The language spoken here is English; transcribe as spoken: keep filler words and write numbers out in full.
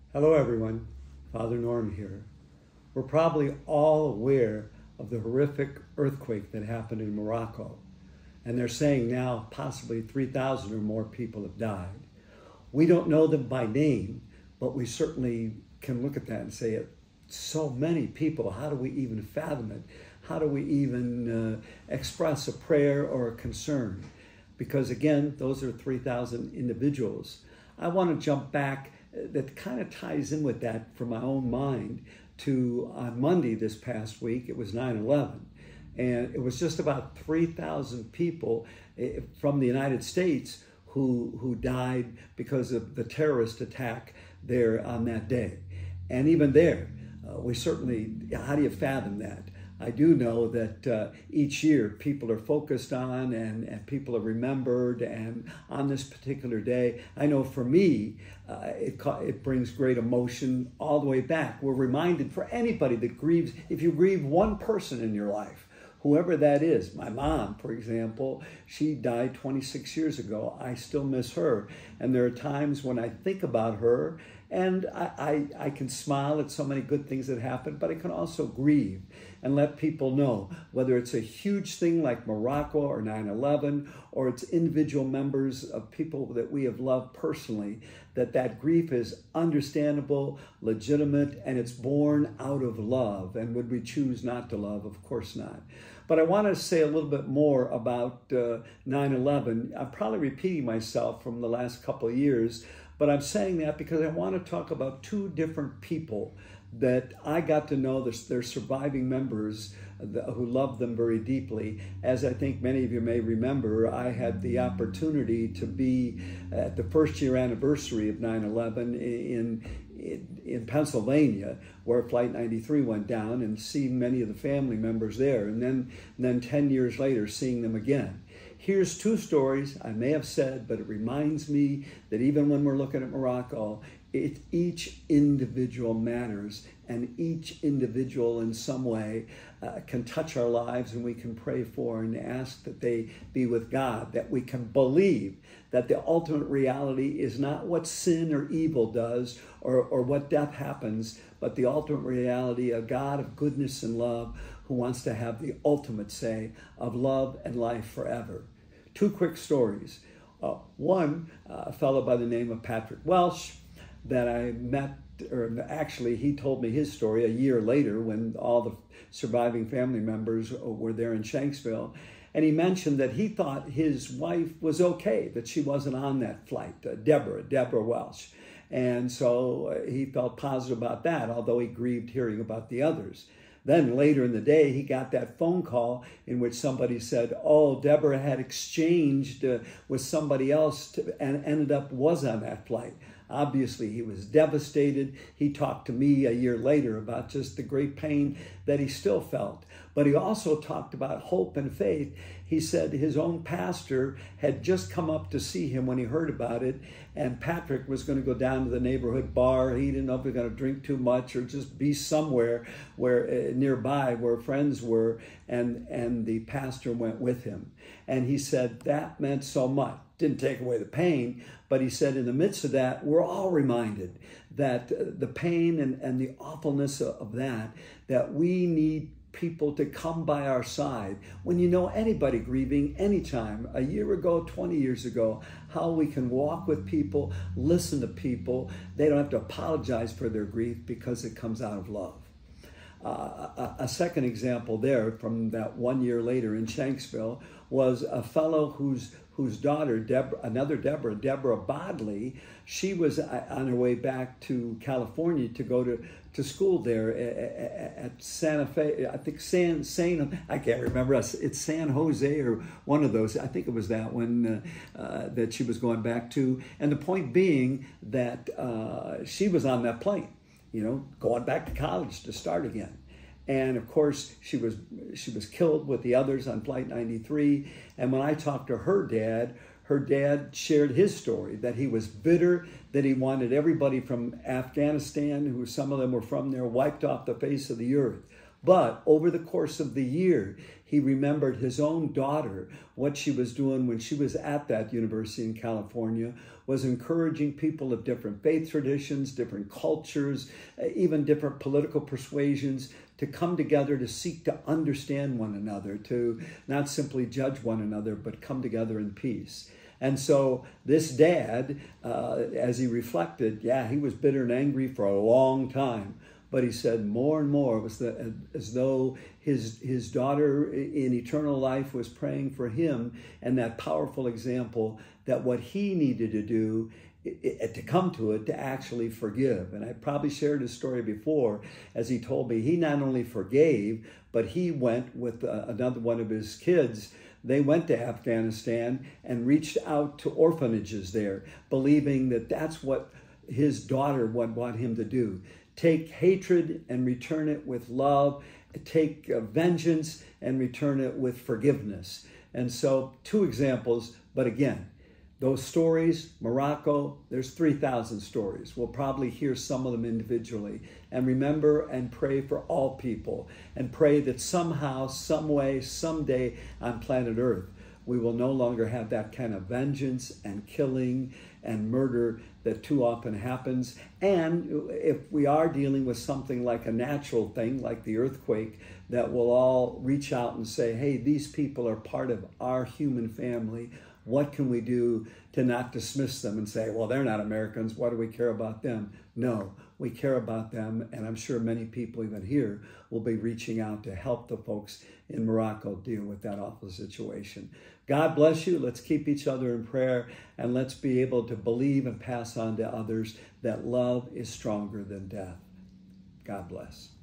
Hello, everyone. Father Norm here. We're probably all aware of the horrific earthquake that happened in Morocco, and they're saying now possibly three thousand or more people have died. We don't know them by name, but we certainly can look at that and say, so many people, how do we even fathom it? How do we even uh, express a prayer or a concern? Because again, those are three thousand individuals. I want to jump back, that kind of ties in with that from my own mind, to on Monday this past week. It was nine eleven, and it was just about three thousand people from the United States who who died because of the terrorist attack there on that day. And even there, uh, we certainly, how do you fathom that? I do know that uh, each year people are focused on and, and people are remembered, and on this particular day, I know for me, uh, it, it brings great emotion all the way back. We're reminded, for anybody that grieves, if you grieve one person in your life, whoever that is, my mom, for example, she died twenty-six years ago. I still miss her. And there are times when I think about her and I, I, I can smile at so many good things that happened, but I can also grieve and let people know, whether it's a huge thing like Morocco or nine eleven, or it's individual members of people that we have loved personally, that that grief is understandable, legitimate, and it's born out of love. And would we choose not to love? Of course not. But I want to say a little bit more about uh, nine eleven. I'm probably repeating myself from the last couple of years, but I'm saying that because I want to talk about two different people that I got to know, their surviving members who loved them very deeply. As I think many of you may remember, I had the opportunity to be at the first year anniversary of nine eleven in, in, in Pennsylvania, where Flight ninety-three went down, and seeing many of the family members there. And then, and then ten years later, seeing them again. Here's two stories I may have said, but it reminds me that even when we're looking at Morocco, it, each individual matters, and each individual in some way uh, can touch our lives, and we can pray for and ask that they be with God, that we can believe that the ultimate reality is not what sin or evil does or, or what death happens, but the ultimate reality, a God of goodness and love who wants to have the ultimate say of love and life forever. Two quick stories. Uh, one, uh, a fellow by the name of Patrick Welsh that I met, or actually he told me his story a year later when all the surviving family members were there in Shanksville. And he mentioned that he thought his wife was okay, that she wasn't on that flight, uh, Deborah, Deborah Welsh. And so uh, he felt positive about that, although he grieved hearing about the others. Then later in the day, he got that phone call in which somebody said, oh, Deborah had exchanged uh, with somebody else to, and ended up was on that flight. Obviously, he was devastated. He talked to me a year later about just the great pain that he still felt. But he also talked about hope and faith. He said his own pastor had just come up to see him when he heard about it, and Patrick was going to go down to the neighborhood bar. He didn't know if he was going to drink too much or just be somewhere where uh, nearby where friends were, and, and the pastor went with him. And he said that meant so much. Didn't take away the pain, but he said in the midst of that, we're all reminded that the pain and, and the awfulness of that, that we need people to come by our side. When you know anybody grieving anytime, a year ago, twenty years ago, how we can walk with people, listen to people. They don't have to apologize for their grief because it coes out of love. Uh, a, a second example there from that one year later in Shanksville was a fellow whose whose daughter, Deborah, another Deborah, Deborah Bodley, she was on her way back to California to go to, to school there at, at Santa Fe, I think San, San, I can't remember, it's San Jose or one of those, I think it was that one uh, uh, that she was going back to. And the point being that uh, she was on that plane, you know, going back to college to start again. And of course, she was she was killed with the others on Flight ninety-three. And when I talked to her dad, her dad shared his story, that he was bitter, that he wanted everybody from Afghanistan, who some of them were from there, wiped off the face of the earth. But over the course of the year, he remembered his own daughter, what she was doing when she was at that university in California, was encouraging people of different faith traditions, different cultures, even different political persuasions to come together to seek to understand one another, to not simply judge one another, but come together in peace. And so this dad, uh, as he reflected, yeah, he was bitter and angry for a long time. But he said more and more it was the, as though his, his daughter in eternal life was praying for him, and that powerful example that what he needed to do it, to come to it, to actually forgive. And I probably shared his story before, as he told me he not only forgave, but he went with uh, another one of his kids. They went to Afghanistan and reached out to orphanages there, believing that that's what his daughter would want him to do. Take hatred and return it with love. Take uh, vengeance and return it with forgiveness. And so two examples, but again, those stories, Morocco, there's three thousand stories. We'll probably hear some of them individually. And remember and pray for all people, and pray that somehow, some way, someday on planet Earth, we will no longer have that kind of vengeance and killing and murder that too often happens. And if we are dealing with something like a natural thing, like the earthquake, that we'll all reach out and say, hey, these people are part of our human family. What can we do to not dismiss them and say, well, they're not Americans, why do we care about them? No, we care about them, and I'm sure many people even here will be reaching out to help the folks in Morocco deal with that awful situation. God bless you. Let's keep each other in prayer, and let's be able to believe and pass on to others that love is stronger than death. God bless.